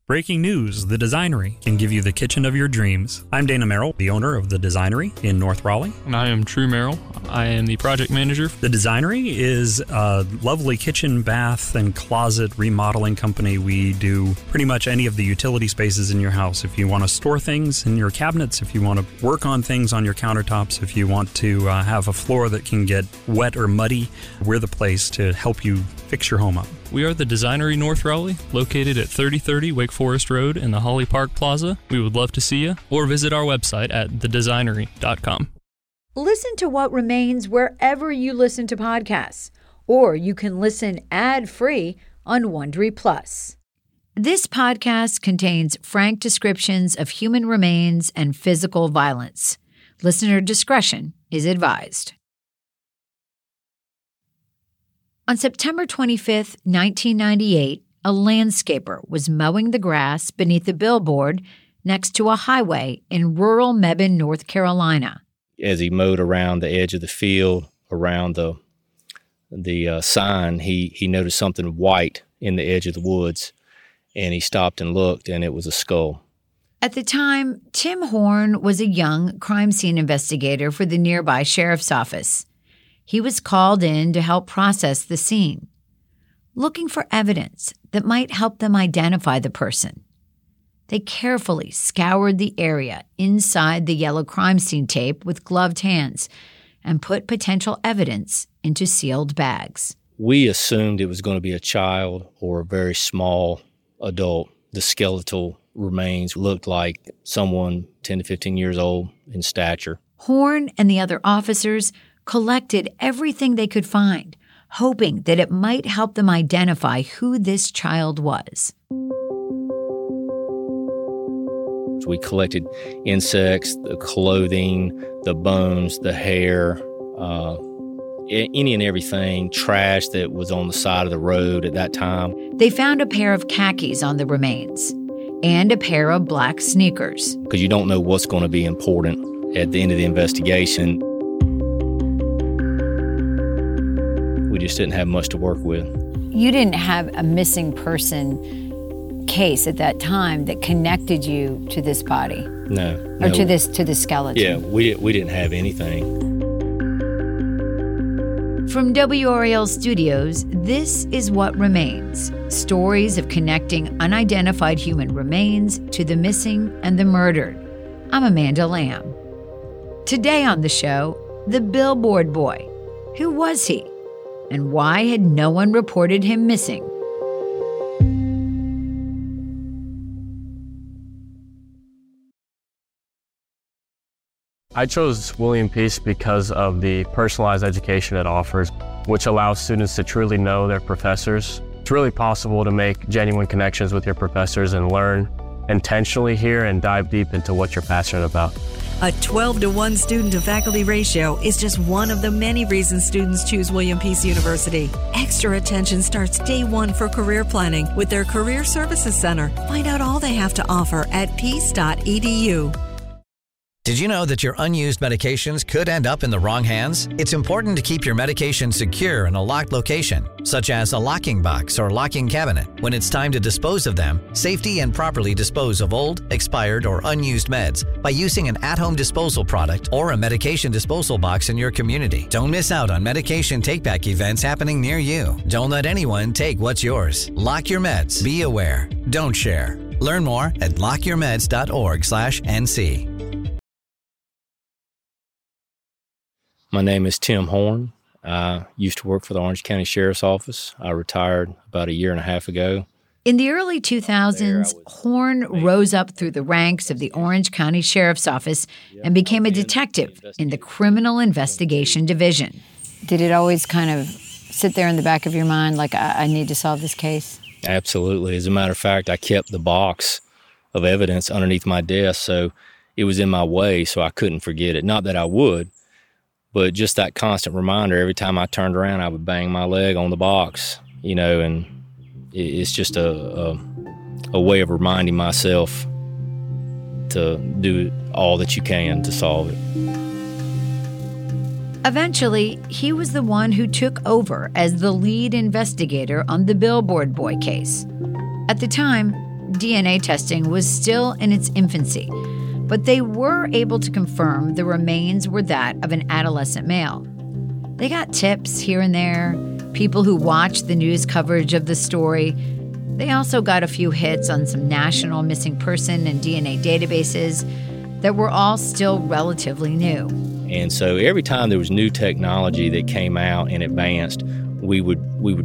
Breaking news, The Designery can give you the kitchen of your dreams. I'm Dana Merrill, the owner of The Designery in North Raleigh. And I am True Merrill. I am the project manager. The Designery is a lovely kitchen, bath, and closet remodeling company. We do pretty much any of the utility spaces in your house. If you want to store things in your cabinets, if you want to work on things on your countertops, if you want to have a floor that can get wet or muddy, we're the place to help you fix your home up. We are the Designery North Raleigh, located at 3030 Wake Forest Road in the Holly Park Plaza. We would love to see you, or visit our website at thedesignery.com. Listen to What Remains wherever you listen to podcasts, or you can listen ad-free on Wondery Plus. This podcast contains frank descriptions of human remains and physical violence. Listener discretion is advised. On September 25, 1998, a landscaper was mowing the grass beneath a billboard next to a highway in rural Mebane, North Carolina. As he mowed around the edge of the field, around the sign, he noticed something white in the edge of the woods, and he stopped and looked, and it was a skull. At the time, Tim Horn was a young crime scene investigator for the nearby sheriff's office. He was called in to help process the scene, looking for evidence that might help them identify the person. They carefully scoured the area inside the yellow crime scene tape with gloved hands and put potential evidence into sealed bags. We assumed it was going to be a child or a very small adult. The skeletal remains looked like someone 10 to 15 years old in stature. Horn and the other officers collected everything they could find, hoping that it might help them identify who this child was. We collected insects, the clothing, the bones, the hair, any and everything, trash that was on the side of the road at that time. They found a pair of khakis on the remains and a pair of black sneakers. Because you don't know what's going to be important at the end of the investigation. We just didn't have much to work with. You didn't have a missing person case at that time that connected you to this body? No. Or to the skeleton? Yeah, we didn't have anything. From WRAL Studios, this is What Remains. Stories of connecting unidentified human remains to the missing and the murdered. I'm Amanda Lamb. Today on the show, the billboard boy. Who was he? And why had no one reported him missing? I chose William Peace because of the personalized education it offers, which allows students to truly know their professors. It's really possible to make genuine connections with your professors and learn intentionally here and dive deep into what you're passionate about. A 12-to-1 student-to-faculty ratio is just one of the many reasons students choose William Peace University. Extra attention starts day one for career planning with their Career Services Center. Find out all they have to offer at peace.edu. Did you know that your unused medications could end up in the wrong hands? It's important to keep your medications secure in a locked location, such as a locking box or locking cabinet. When it's time to dispose of them, safely and properly dispose of old, expired, or unused meds by using an at-home disposal product or a medication disposal box in your community. Don't miss out on medication take-back events happening near you. Don't let anyone take what's yours. Lock your meds. Be aware. Don't share. Learn more at lockyourmeds.org/NC. My name is Tim Horn. I used to work for the Orange County Sheriff's Office. I retired about a year and a half ago. In the early 2000s, Horn rose up through the ranks of the Orange County Sheriff's Office and became a detective in the Criminal Investigation Division. Did it always kind of sit there in the back of your mind like, I need to solve this case? Absolutely. As a matter of fact, I kept the box of evidence underneath my desk, so it was in my way, so I couldn't forget it. Not that I would, but just that constant reminder, every time I turned around, I would bang my leg on the box, and it's just a way of reminding myself to do all that you can to solve it. Eventually, he was the one who took over as the lead investigator on the Billboard Boy case. At the time, DNA testing was still in its infancy, but they were able to confirm the remains were that of an adolescent male. They got tips here and there, people who watched the news coverage of the story. They also got a few hits on some national missing person and DNA databases that were all still relatively new. And so every time there was new technology that came out and advanced, we would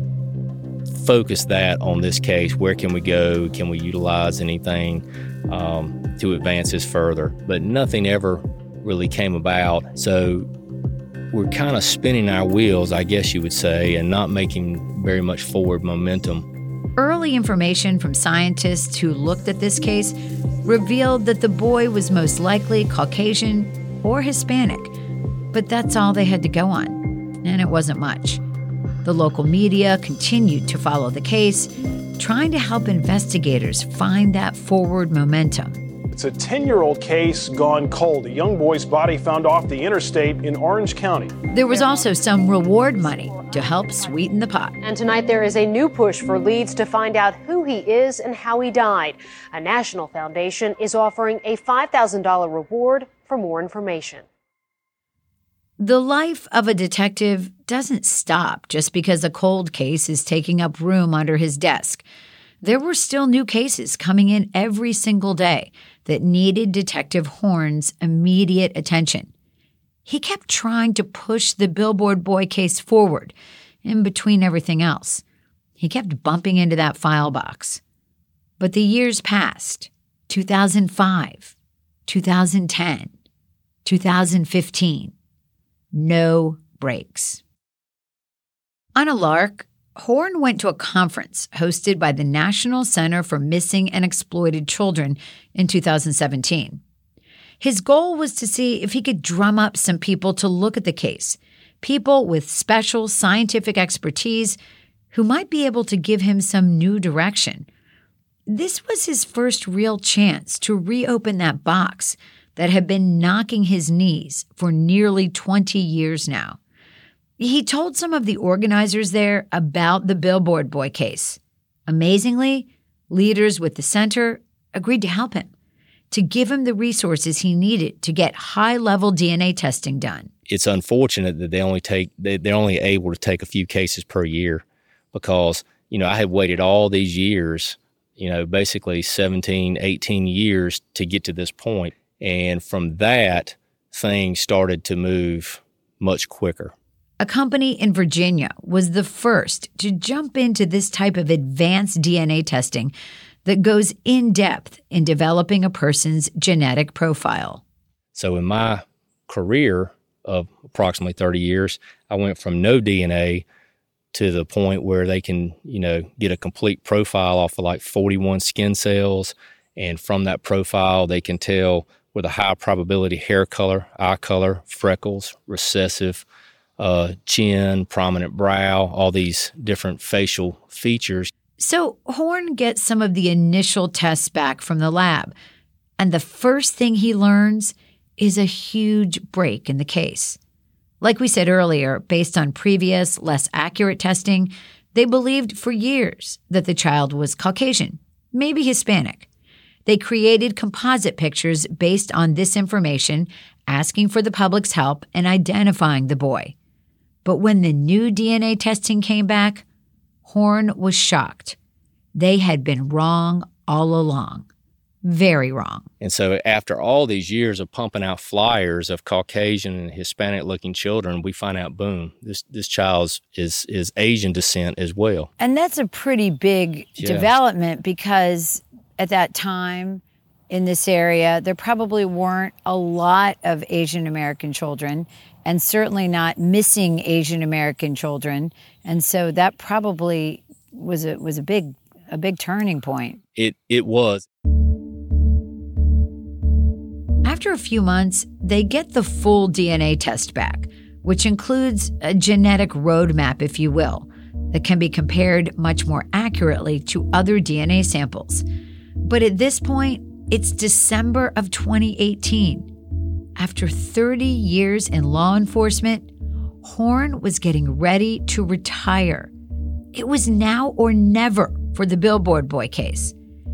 focus that on this case. Where can we go? Can we utilize anything to advance this further? But nothing ever really came about. So we're kind of spinning our wheels, I guess you would say, and not making very much forward momentum. Early information from scientists who looked at this case revealed that the boy was most likely Caucasian or Hispanic, but that's all they had to go on, and it wasn't much. The local media continued to follow the case, trying to help investigators find that forward momentum. It's a 10-year-old case gone cold. A young boy's body found off the interstate in Orange County. There was also some reward money to help sweeten the pot. And tonight there is a new push for leads to find out who he is and how he died. A national foundation is offering a $5,000 reward for more information. The life of a detective doesn't stop just because a cold case is taking up room under his desk. There were still new cases coming in every single day that needed Detective Horn's immediate attention. He kept trying to push the Billboard Boy case forward in between everything else. He kept bumping into that file box. But the years passed. 2005, 2010, 2015. No breaks. On a lark, Horn went to a conference hosted by the National Center for Missing and Exploited Children in 2017. His goal was to see if he could drum up some people to look at the case, people with special scientific expertise who might be able to give him some new direction. This was his first real chance to reopen that box that had been knocking his knees for nearly 20 years now. He told some of the organizers there about the Billboard Boy case. Amazingly, leaders with the center agreed to help him, to give him the resources he needed to get high-level DNA testing done. It's unfortunate that they're only able to take a few cases per year because, I had waited all these years, basically 17, 18 years to get to this point. And from that, things started to move much quicker. A company in Virginia was the first to jump into this type of advanced DNA testing that goes in depth in developing a person's genetic profile. So in my career of approximately 30 years, I went from no DNA to the point where they can, get a complete profile off of like 41 skin cells. And from that profile, they can tell with a high probability hair color, eye color, freckles, recessive, chin, prominent brow, all these different facial features. So Horn gets some of the initial tests back from the lab, and the first thing he learns is a huge break in the case. Like we said earlier, based on previous, less accurate testing, they believed for years that the child was Caucasian, maybe Hispanic. They created composite pictures based on this information, asking for the public's help in identifying the boy. But when the new DNA testing came back, Horn was shocked. They had been wrong all along. Very wrong. And so after all these years of pumping out flyers of Caucasian and Hispanic-looking children, we find out, boom, this child is Asian descent as well. And that's a pretty big development because at that time in this area, there probably weren't a lot of Asian American children, and certainly not missing Asian American children. And so that probably was a big turning point. It was. After a few months, they get the full DNA test back, which includes a genetic roadmap, if you will, that can be compared much more accurately to other DNA samples. But at this point, it's December of 2018. After 30 years in law enforcement, Horn was getting ready to retire. It was now or never for the Billboard Boy case.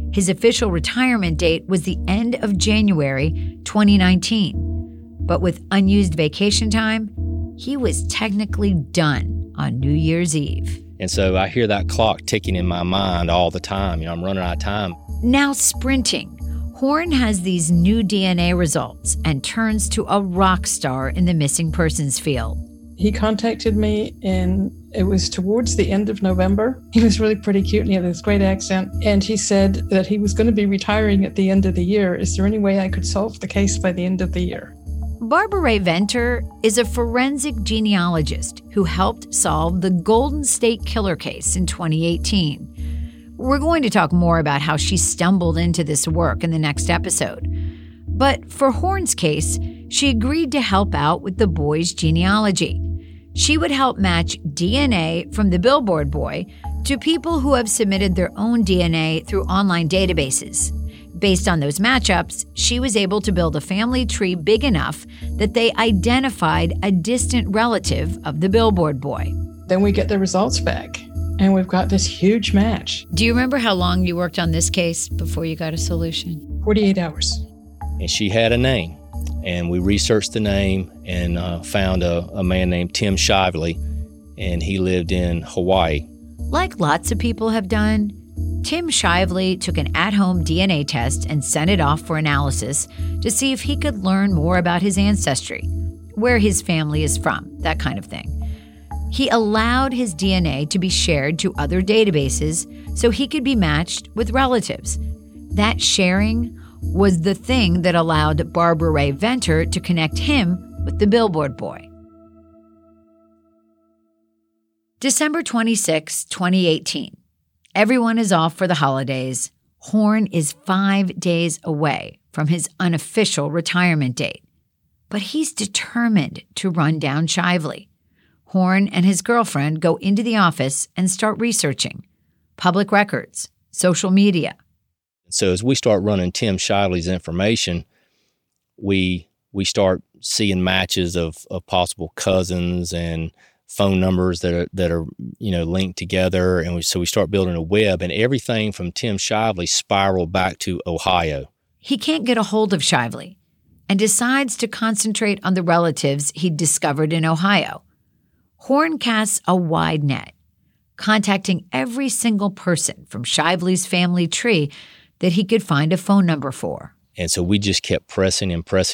His official retirement date was the end of January 2019. But with unused vacation time, he was technically done on New Year's Eve. And so I hear that clock ticking in my mind all the time. I'm running out of time. Now sprinting, Horn has these new DNA results and turns to a rock star in the missing persons field. He contacted me, and it was towards the end of November. He was really pretty cute, and he had this great accent. And he said that he was going to be retiring at the end of the year. Is there any way I could solve the case by the end of the year? Barbara Ray Venter is a forensic genealogist who helped solve the Golden State Killer case in 2018. We're going to talk more about how she stumbled into this work in the next episode. But for Horn's case, she agreed to help out with the boy's genealogy. She would help match DNA from the Billboard boy to people who have submitted their own DNA through online databases. Based on those matchups, she was able to build a family tree big enough that they identified a distant relative of the Billboard boy. Then we get the results back, and we've got this huge match. Do you remember how long you worked on this case before you got a solution? 48 hours. And she had a name, and we researched the name and found a man named Tim Shively, and he lived in Hawaii. Like lots of people have done, Tim Shively took an at-home DNA test and sent it off for analysis to see if he could learn more about his ancestry, where his family is from, that kind of thing. He allowed his DNA to be shared to other databases so he could be matched with relatives. That sharing was the thing that allowed Barbara Ray Venter to connect him with the Billboard boy. December 26, 2018. Everyone is off for the holidays. Horn is 5 days away from his unofficial retirement date. But he's determined to run down Shively. Horn and his girlfriend go into the office and start researching public records, social media. So as we start running Tim Shively's information, we start seeing matches of possible cousins and phone numbers that are linked together, and so we start building a web, and everything from Tim Shively spiraled back to Ohio. He can't get a hold of Shively and decides to concentrate on the relatives he'd discovered in Ohio. Horn casts a wide net, contacting every single person from Shively's family tree that he could find a phone number for. And so we just kept pressing,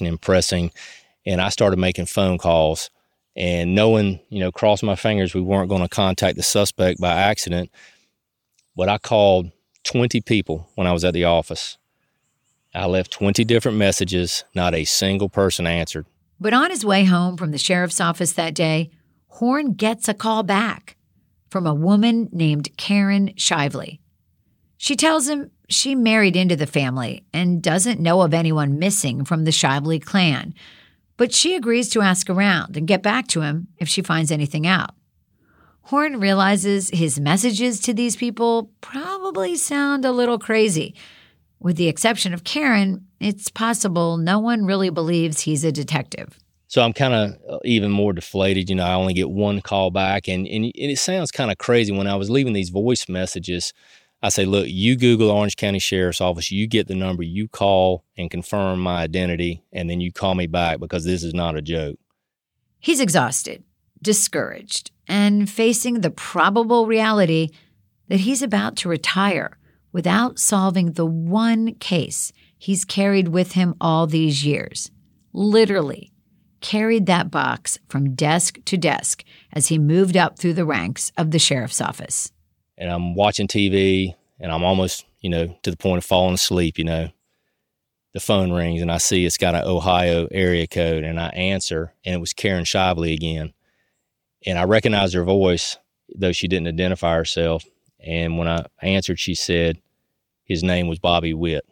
and I started making phone calls. And knowing, cross my fingers, we weren't going to contact the suspect by accident. But I called 20 people when I was at the office. I left 20 different messages. Not a single person answered. But on his way home from the sheriff's office that day, Horn gets a call back from a woman named Karen Shively. She tells him she married into the family and doesn't know of anyone missing from the Shively clan. But she agrees to ask around and get back to him if she finds anything out. Horn realizes his messages to these people probably sound a little crazy. With the exception of Karen, it's possible no one really believes he's a detective. So I'm kind of even more deflated. I only get one call back, and it sounds kind of crazy. When I was leaving these voice messages, I say, look, you Google Orange County Sheriff's Office, you get the number, you call and confirm my identity, and then you call me back because this is not a joke. He's exhausted, discouraged, and facing the probable reality that he's about to retire without solving the one case he's carried with him all these years. Literally carried that box from desk to desk as he moved up through the ranks of the sheriff's office. And I'm watching TV, and I'm almost, to the point of falling asleep, The phone rings, and I see it's got an Ohio area code, and I answer, and it was Karen Shively again. And I recognized her voice, though she didn't identify herself. And when I answered, she said his name was Bobby Witt.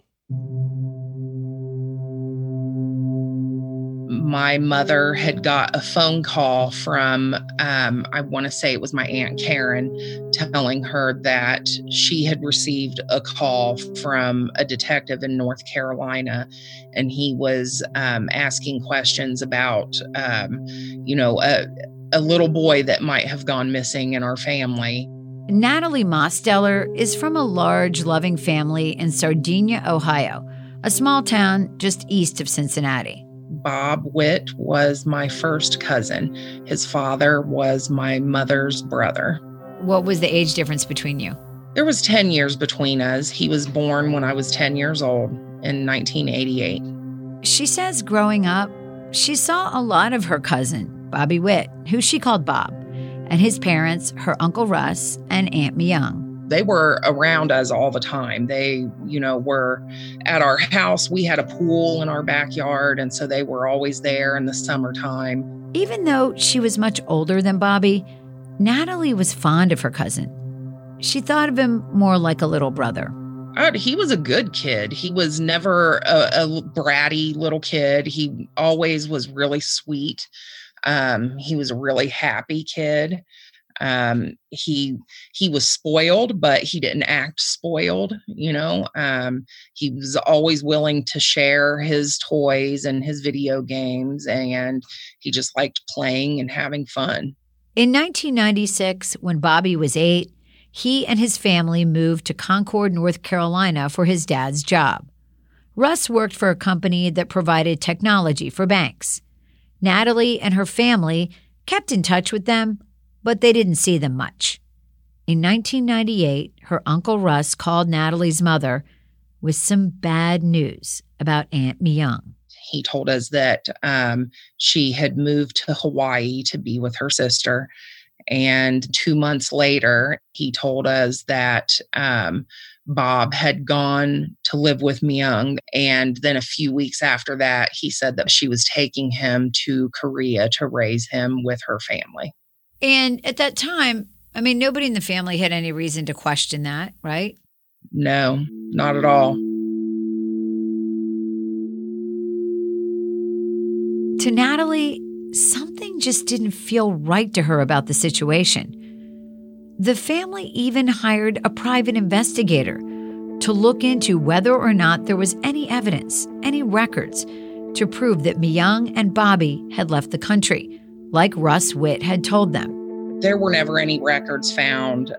My mother had got a phone call from, I want to say it was my Aunt Karen, telling her that she had received a call from a detective in North Carolina, and he was asking questions about, a little boy that might have gone missing in our family. Natalie Mosteller is from a large, loving family in Sardinia, Ohio, a small town just east of Cincinnati. Bob Witt was my first cousin. His father was my mother's brother. What was the age difference between you? There was 10 years between us. He was born when I was 10 years old in 1988. She says growing up, she saw a lot of her cousin, Bobby Witt, who she called Bob, and his parents, her Uncle Russ and Aunt Myung. They were around us all the time. They, were at our house. We had a pool in our backyard, and so they were always there in the summertime. Even though she was much older than Bobby, Natalie was fond of her cousin. She thought of him more like a little brother. He was a good kid. He was never a bratty little kid. He always was really sweet. He was a really happy kid. He was spoiled, but he didn't act spoiled, he was always willing to share his toys and his video games, and he just liked playing and having fun. In 1996, when Bobby was 8, he and his family moved to Concord, North Carolina for his dad's job. Russ worked for a company that provided technology for banks. Natalie and her family kept in touch with them, but they didn't see them much. In 1998, her Uncle Russ called Natalie's mother with some bad news about Aunt Myung. He told us that she had moved to Hawaii to be with her sister. And 2 months later, he told us that Bob had gone to live with Myung. And then a few weeks after that, he said that she was taking him to Korea to raise him with her family. And at that time, nobody in the family had any reason to question that, right? No, not at all. To Natalie, something just didn't feel right to her about the situation. The family even hired a private investigator to look into whether or not there was any evidence, any records, to prove that Myung and Bobby had left the country, like Russ Witt had told them. There were never any records found,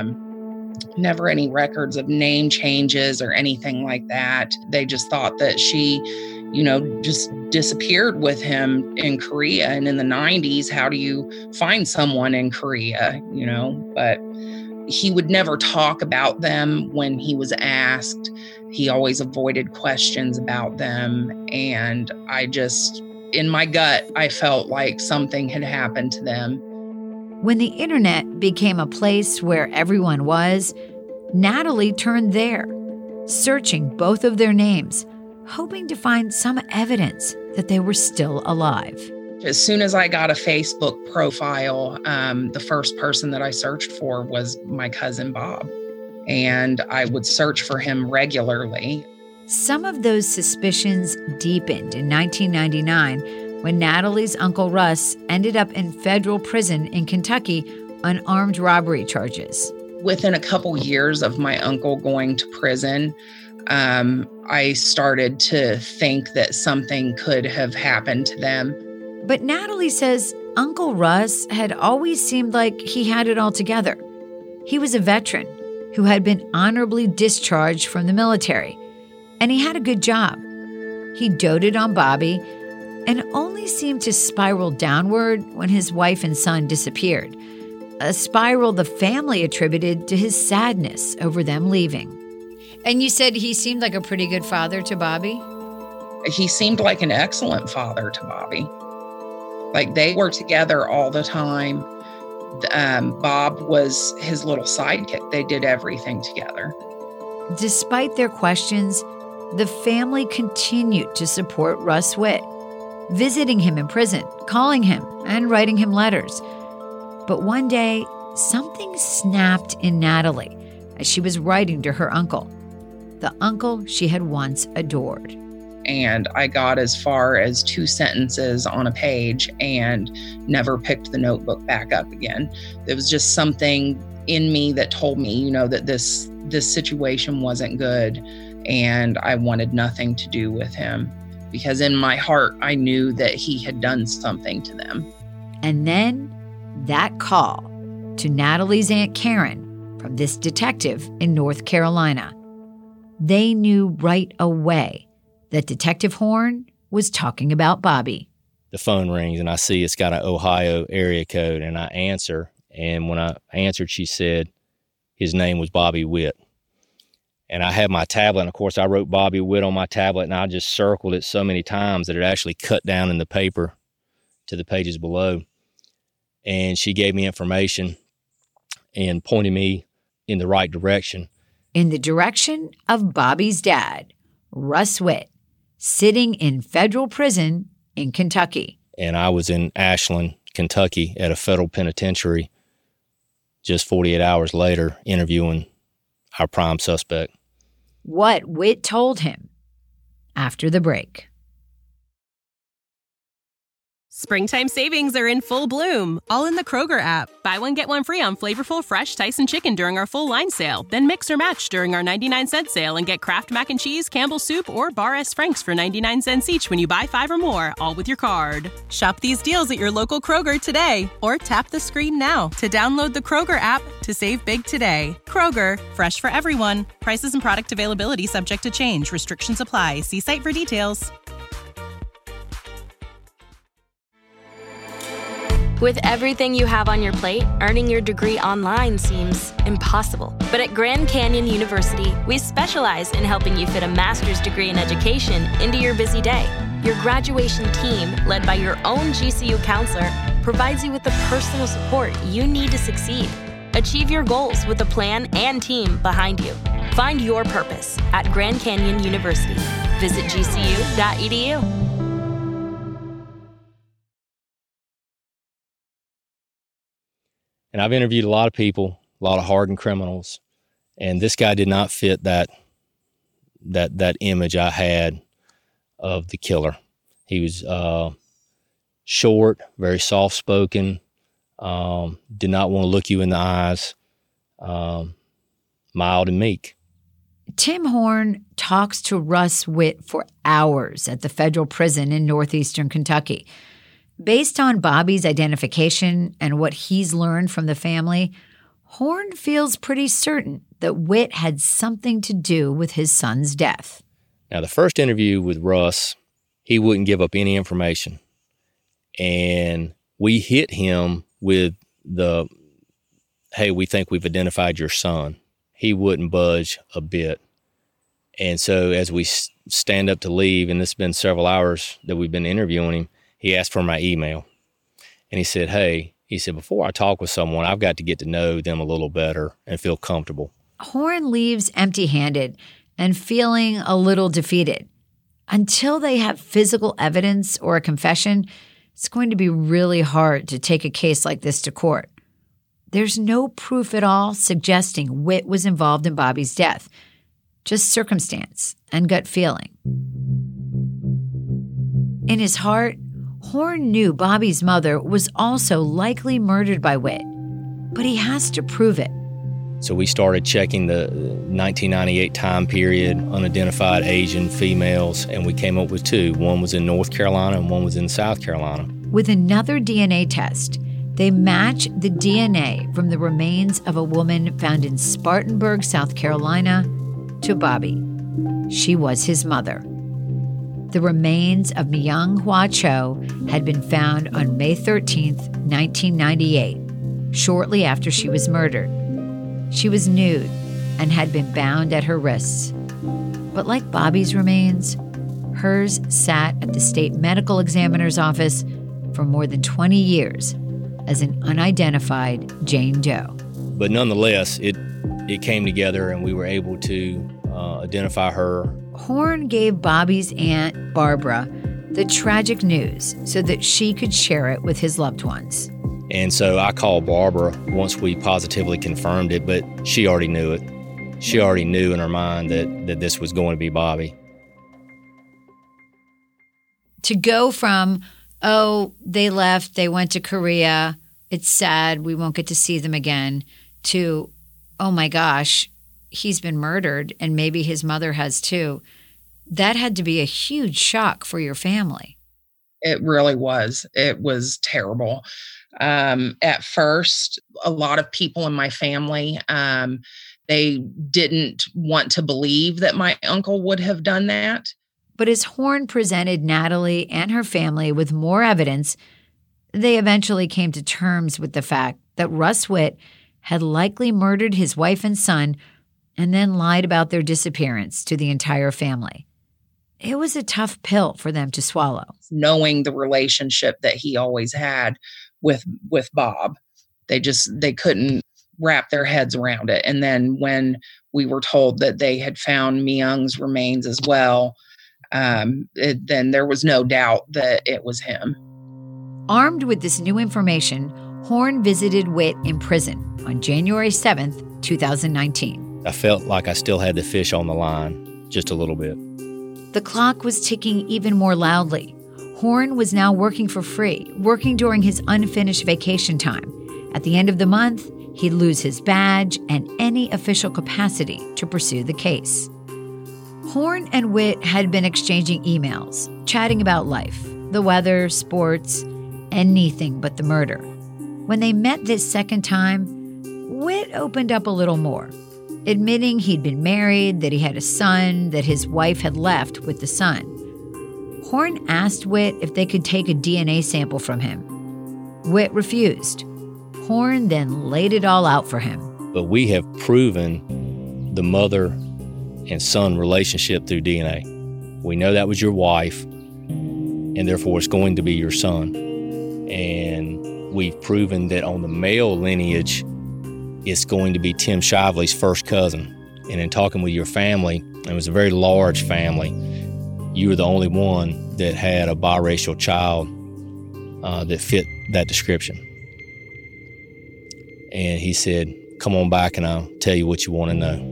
never any records of name changes or anything like that. They just thought that she, just disappeared with him in Korea. And in the 90s, how do you find someone in Korea, But he would never talk about them when he was asked. He always avoided questions about them. And in my gut, I felt like something had happened to them. When the internet became a place where everyone was, Natalie turned there, searching both of their names, hoping to find some evidence that they were still alive. As soon as I got a Facebook profile, the first person that I searched for was my cousin Bob, and I would search for him regularly. Some of those suspicions deepened in 1999 when Natalie's Uncle Russ ended up in federal prison in Kentucky on armed robbery charges. Within a couple years of my uncle going to prison, I started to think that something could have happened to them. But Natalie says Uncle Russ had always seemed like he had it all together. He was a veteran who had been honorably discharged from the military, and he had a good job. He doted on Bobby and only seemed to spiral downward when his wife and son disappeared, a spiral the family attributed to his sadness over them leaving. And you said he seemed like a pretty good father to Bobby? He seemed like an excellent father to Bobby. Like, they were together all the time. Bob was his little sidekick. They did everything together. Despite their questions, the family continued to support Russ Witt, visiting him in prison, calling him, and writing him letters. But one day, something snapped in Natalie as she was writing to her uncle, the uncle she had once adored. And I got as far as 2 sentences on a page and never picked the notebook back up again. There was just something in me that told me, that this situation wasn't good, and I wanted nothing to do with him, because in my heart, I knew that he had done something to them. And then that call to Natalie's Aunt Karen of this detective in North Carolina. They knew right away that Detective Horn was talking about Bobby. The phone rings and I see it's got an Ohio area code, and I answer. And when I answered, she said his name was Bobby Witt. And I had my tablet, and of course I wrote Bobby Witt on my tablet, and I just circled it so many times that it actually cut down in the paper to the pages below. And she gave me information and pointed me in the right direction. In the direction of Bobby's dad, Russ Witt, sitting in federal prison in Kentucky. And I was in Ashland, Kentucky at a federal penitentiary just 48 hours later interviewing our prime suspect. What Witt told him after the break. Springtime savings are in full bloom, all in the Kroger app. Buy one, get one free on flavorful, fresh Tyson chicken during our full line sale. Then mix or match during our 99-cent sale and get Kraft Mac and Cheese, Campbell's Soup, or Bar S. Frank's for 99 cents each when you buy 5 or more, all with your card. Shop these deals at your local Kroger today, or tap the screen now to download the Kroger app to save big today. Kroger, fresh for everyone. Prices and product availability subject to change. Restrictions apply. See site for details. With everything you have on your plate, earning your degree online seems impossible. But at Grand Canyon University, we specialize in helping you fit a master's degree in education into your busy day. Your graduation team, led by your own GCU counselor, provides you with the personal support you need to succeed. Achieve your goals with a plan and team behind you. Find your purpose at Grand Canyon University. Visit gcu.edu. And I've interviewed a lot of people, a lot of hardened criminals, and this guy did not fit that image I had of the killer. He was short, very soft-spoken, did not want to look you in the eyes, mild and meek. Tim Horn talks to Russ Witt for hours at the federal prison in northeastern Kentucky. Based on Bobby's identification and what he's learned from the family, Horn feels pretty certain that Witt had something to do with his son's death. Now, the first interview with Russ, he wouldn't give up any information. And we hit him with the, hey, we think we've identified your son. He wouldn't budge a bit. And so as we stand up to leave, and it's been several hours that we've been interviewing him, he asked for my email. And he said, before I talk with someone, I've got to get to know them a little better and feel comfortable. Horn leaves empty-handed and feeling a little defeated. Until they have physical evidence or a confession, it's going to be really hard to take a case like this to court. There's no proof at all suggesting Witt was involved in Bobby's death, just circumstance and gut feeling. In his heart, Horn knew Bobby's mother was also likely murdered by Witt, but he has to prove it. So we started checking the 1998 time period, unidentified Asian females, and we came up with 2. One was in North Carolina and one was in South Carolina. With another DNA test, they match the DNA from the remains of a woman found in Spartanburg, South Carolina, to Bobby. She was his mother. The remains of Myung Hwa Cho had been found on May 13, 1998, shortly after she was murdered. She was nude and had been bound at her wrists. But like Bobby's remains, hers sat at the state medical examiner's office for more than 20 years as an unidentified Jane Doe. But nonetheless, it came together and we were able to identify her. Horn gave Bobby's aunt, Barbara, the tragic news so that she could share it with his loved ones. And so I called Barbara once we positively confirmed it, but she already knew it. She already knew in her mind that this was going to be Bobby. To go from, they left, they went to Korea, it's sad, we won't get to see them again, to, oh my gosh, he's been murdered and maybe his mother has too. That had to be a huge shock for your family. It really was. It was terrible. At first, a lot of people in my family, they didn't want to believe that my uncle would have done that. But as Horn presented Natalie and her family with more evidence, they eventually came to terms with the fact that Russ Witt had likely murdered his wife and son and then lied about their disappearance to the entire family. It was a tough pill for them to swallow. Knowing the relationship that he always had with Bob, they couldn't wrap their heads around it. And then when we were told that they had found Myung's remains as well, then there was no doubt that it was him. Armed with this new information, Horn visited Witt in prison on January 7th, 2019. I felt like I still had the fish on the line, just a little bit. The clock was ticking even more loudly. Horn was now working for free, working during his unfinished vacation time. At the end of the month, he'd lose his badge and any official capacity to pursue the case. Horn and Witt had been exchanging emails, chatting about life, the weather, sports, anything but the murder. When they met this second time, Witt opened up a little more, admitting he'd been married, that he had a son, that his wife had left with the son. Horn asked Witt if they could take a DNA sample from him. Witt refused. Horn then laid it all out for him. But we have proven the mother and son relationship through DNA. We know that was your wife, and therefore it's going to be your son. And we've proven that on the male lineage, it's going to be Tim Shively's first cousin. And in talking with your family, it was a very large family, you were the only one that had a biracial child that fit that description. And he said, come on back and I'll tell you what you want to know.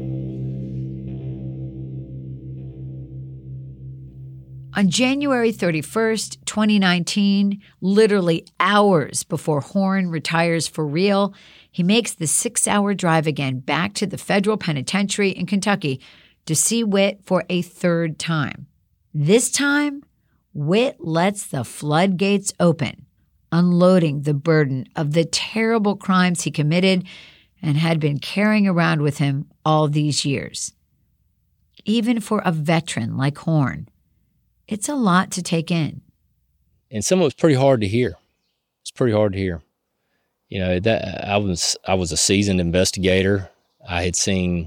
On January 31st, 2019, literally hours before Horn retires for real, he makes the 6-hour drive again back to the federal penitentiary in Kentucky to see Witt for a third time. This time, Witt lets the floodgates open, unloading the burden of the terrible crimes he committed and had been carrying around with him all these years. Even for a veteran like Horn, it's a lot to take in. And some of it's pretty hard to hear. It's pretty hard to hear. You know, that I was a seasoned investigator. I had seen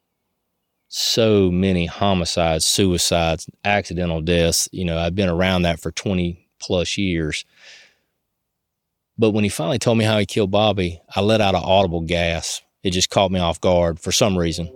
so many homicides, suicides, accidental deaths. You know, I've been around that for 20 plus years. But when he finally told me how he killed Bobby, I let out an audible gasp. It just caught me off guard for some reason.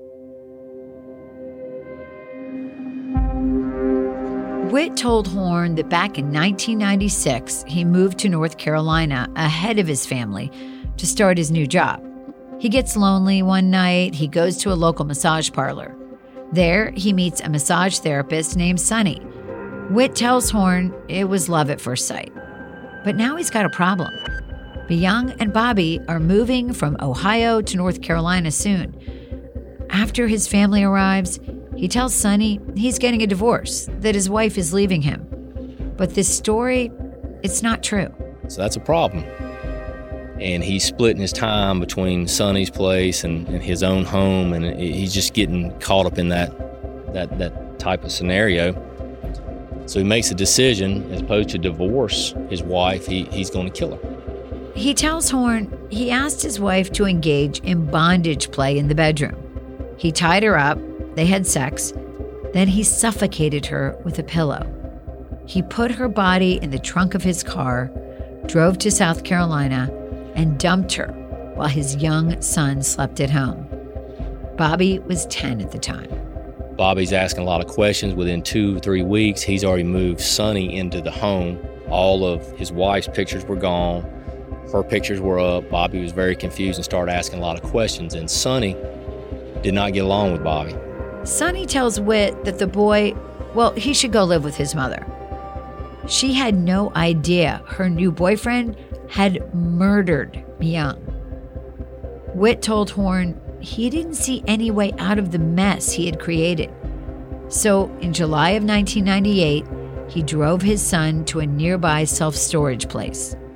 Witt told Horn that back in 1996, he moved to North Carolina ahead of his family to start his new job. He gets lonely one night. He goes to a local massage parlor. There, he meets a massage therapist named Sunny. Witt tells Horn it was love at first sight. But now he's got a problem. Myung and Bobby are moving from Ohio to North Carolina soon. After his family arrives, he tells Sunny he's getting a divorce, that his wife is leaving him. But this story, it's not true. So that's a problem. And he's splitting his time between Sunny's place and his own home, and he's just getting caught up in that type of scenario. So he makes a decision, as opposed to divorce his wife, he's going to kill her. He tells Horn he asked his wife to engage in bondage play in the bedroom. He tied her up, they had sex, then he suffocated her with a pillow. He put her body in the trunk of his car, drove to South Carolina, and dumped her while his young son slept at home. Bobby was 10 at the time. Bobby's asking a lot of questions. Within 2 or 3 weeks, he's already moved Sunny into the home. All of his wife's pictures were gone. Her pictures were up. Bobby was very confused and started asking a lot of questions. And Sunny did not get along with Bobby. Sunny tells Witt that the boy, he should go live with his mother. She had no idea her new boyfriend had murdered Myung. Witt told Horn he didn't see any way out of the mess he had created. So in July of 1998, he drove his son to a nearby self-storage place.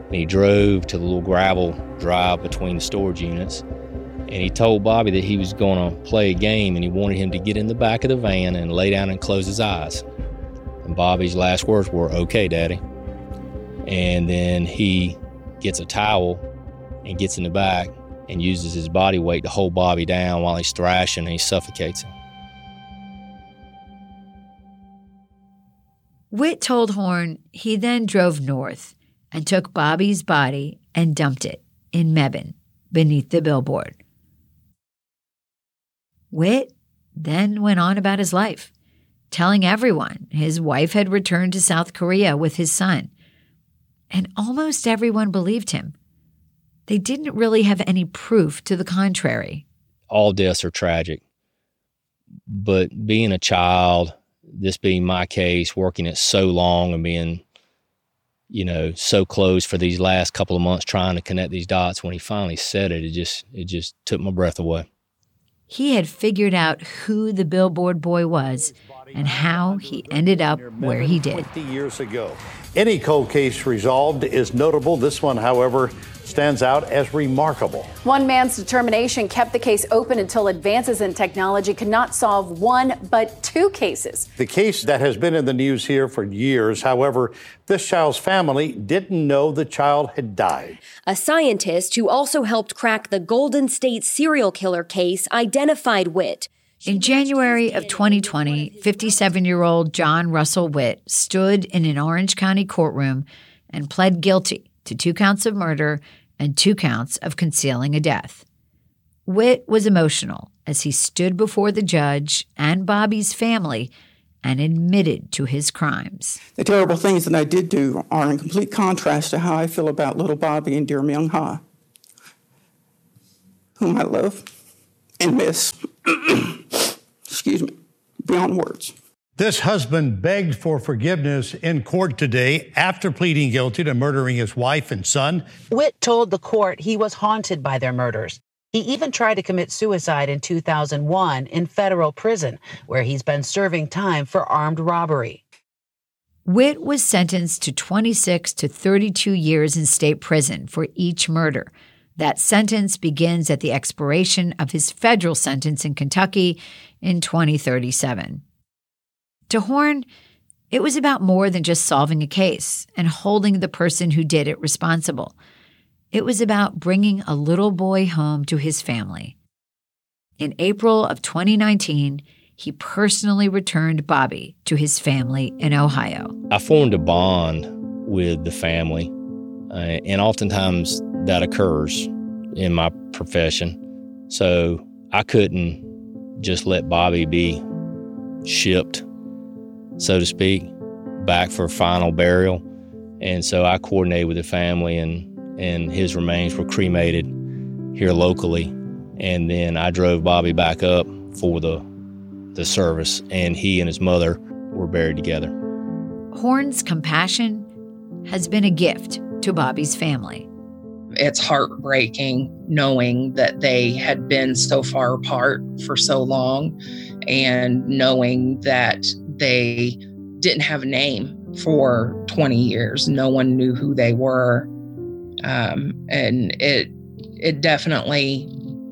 And he drove to the little gravel drive between the storage units. And he told Bobby that he was going to play a game, and he wanted him to get in the back of the van and lay down and close his eyes. And Bobby's last words were, "Okay, Daddy." And then he gets a towel and gets in the back and uses his body weight to hold Bobby down while he's thrashing, and he suffocates him. Witt told Horn he then drove north and took Bobby's body and dumped it in Mebane beneath the billboard. Witt then went on about his life, telling everyone his wife had returned to South Korea with his son. And almost everyone believed him. They didn't really have any proof to the contrary. All deaths are tragic. But being a child, this being my case, working it so long and being, so close for these last couple of months trying to connect these dots, when he finally said it, it just took my breath away. He had figured out who the billboard boy was and how he ended up where he did. 20 years ago. Any cold case resolved is notable. This one, however, stands out as remarkable. One man's determination kept the case open until advances in technology could not solve one but two cases. The case that has been in the news here for years, however, this child's family didn't know the child had died. A scientist who also helped crack the Golden State serial killer case identified Witt. In January of 2020, 57-year-old John Russell Witt stood in an Orange County courtroom and pled guilty to 2 counts of murder and 2 counts of concealing a death. Witt was emotional as he stood before the judge and Bobby's family and admitted to his crimes. The terrible things that I did do are in complete contrast to how I feel about little Bobby and dear Myung Ha, whom I love and miss. Excuse me, beyond words. This husband begged for forgiveness in court today after pleading guilty to murdering his wife and son. Witt told the court he was haunted by their murders. He even tried to commit suicide in 2001 in federal prison, where he's been serving time for armed robbery. Witt was sentenced to 26 to 32 years in state prison for each murder. That sentence begins at the expiration of his federal sentence in Kentucky in 2037. To Horn, it was about more than just solving a case and holding the person who did it responsible. It was about bringing a little boy home to his family. In April of 2019, he personally returned Bobby to his family in Ohio. I formed a bond with the family, and oftentimes that occurs in my profession. So I couldn't just let Bobby be shipped, so to speak, back for final burial. And so I coordinated with the family, and his remains were cremated here locally. And then I drove Bobby back up for the service, and he and his mother were buried together. Horn's compassion has been a gift to Bobby's family. It's heartbreaking knowing that they had been so far apart for so long, and knowing that they didn't have a name for 20 years. No one knew who they were. And it definitely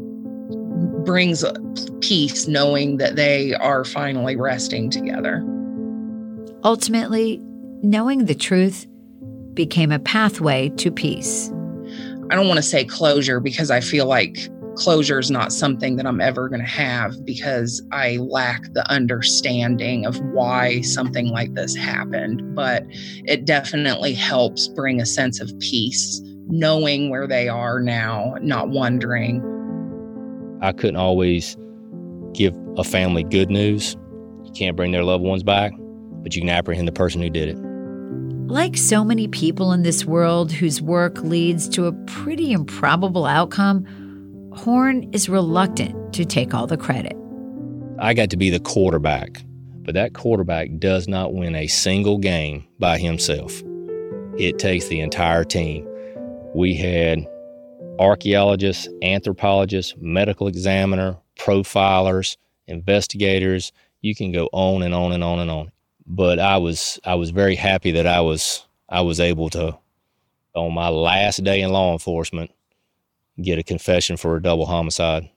brings peace knowing that they are finally resting together. Ultimately, knowing the truth became a pathway to peace. I don't want to say closure, because I feel like closure is not something that I'm ever going to have, because I lack the understanding of why something like this happened. But it definitely helps bring a sense of peace, knowing where they are now, not wondering. I couldn't always give a family good news. You can't bring their loved ones back, but you can apprehend the person who did it. Like so many people in this world whose work leads to a pretty improbable outcome, Horn is reluctant to take all the credit. I got to be the quarterback, but that quarterback does not win a single game by himself. It takes the entire team. We had archaeologists, anthropologists, medical examiner, profilers, investigators. You can go on and on and on and on. But I was very happy that I was able to on my last day in law enforcement, get a confession for a double homicide.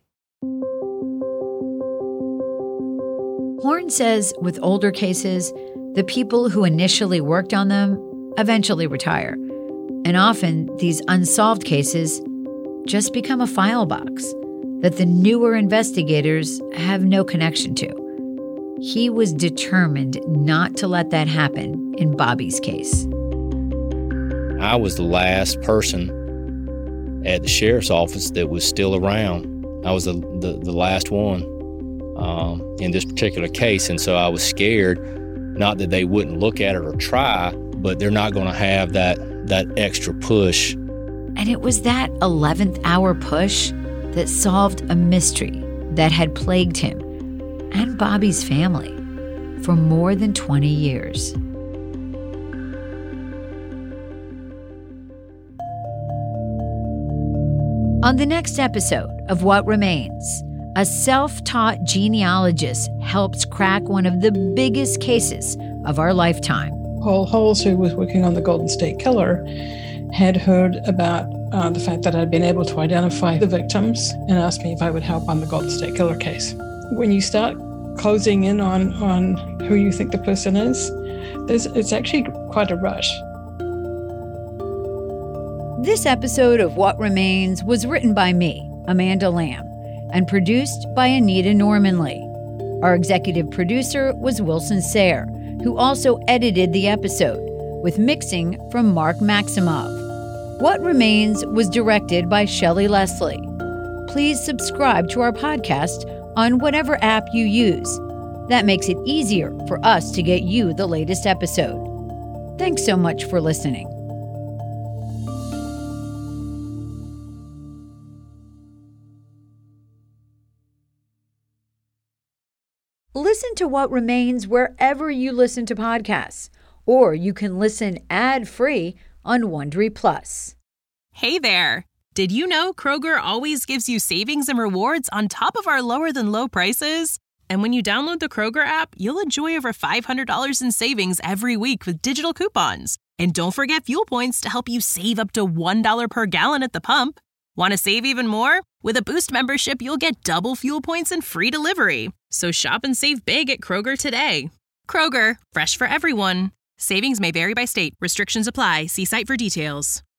Horn says with older cases, the people who initially worked on them eventually retire. And often these unsolved cases just become a file box that the newer investigators have no connection to. He was determined not to let that happen in Bobby's case. I was the last person at the sheriff's office that was still around. I was the last one in this particular case, and so I was scared, not that they wouldn't look at it or try, but they're not going to have that extra push. And it was that 11th hour push that solved a mystery that had plagued him and Bobby's family for more than 20 years. On the next episode of What Remains, a self-taught genealogist helps crack one of the biggest cases of our lifetime. Paul Holes, who was working on the Golden State Killer, had heard about the fact that I'd been able to identify the victims and asked me if I would help on the Golden State Killer case. When you start closing in on who you think the person is, it's actually quite a rush. This episode of What Remains was written by me, Amanda Lamb, and produced by Anita Normanley. Our executive producer was Wilson Sayre, who also edited the episode, with mixing from Mark Maximov. What Remains was directed by Shelley Leslie. Please subscribe to our podcast on whatever app you use. That makes it easier for us to get you the latest episode. Thanks so much for listening. Listen to What Remains wherever you listen to podcasts, or you can listen ad-free on Wondery Plus. Hey there! Did you know Kroger always gives you savings and rewards on top of our lower-than-low prices? And when you download the Kroger app, you'll enjoy over $500 in savings every week with digital coupons. And don't forget fuel points to help you save up to $1 per gallon at the pump. Want to save even more? With a Boost membership, you'll get double fuel points and free delivery. So shop and save big at Kroger today. Kroger, fresh for everyone. Savings may vary by state. Restrictions apply. See site for details.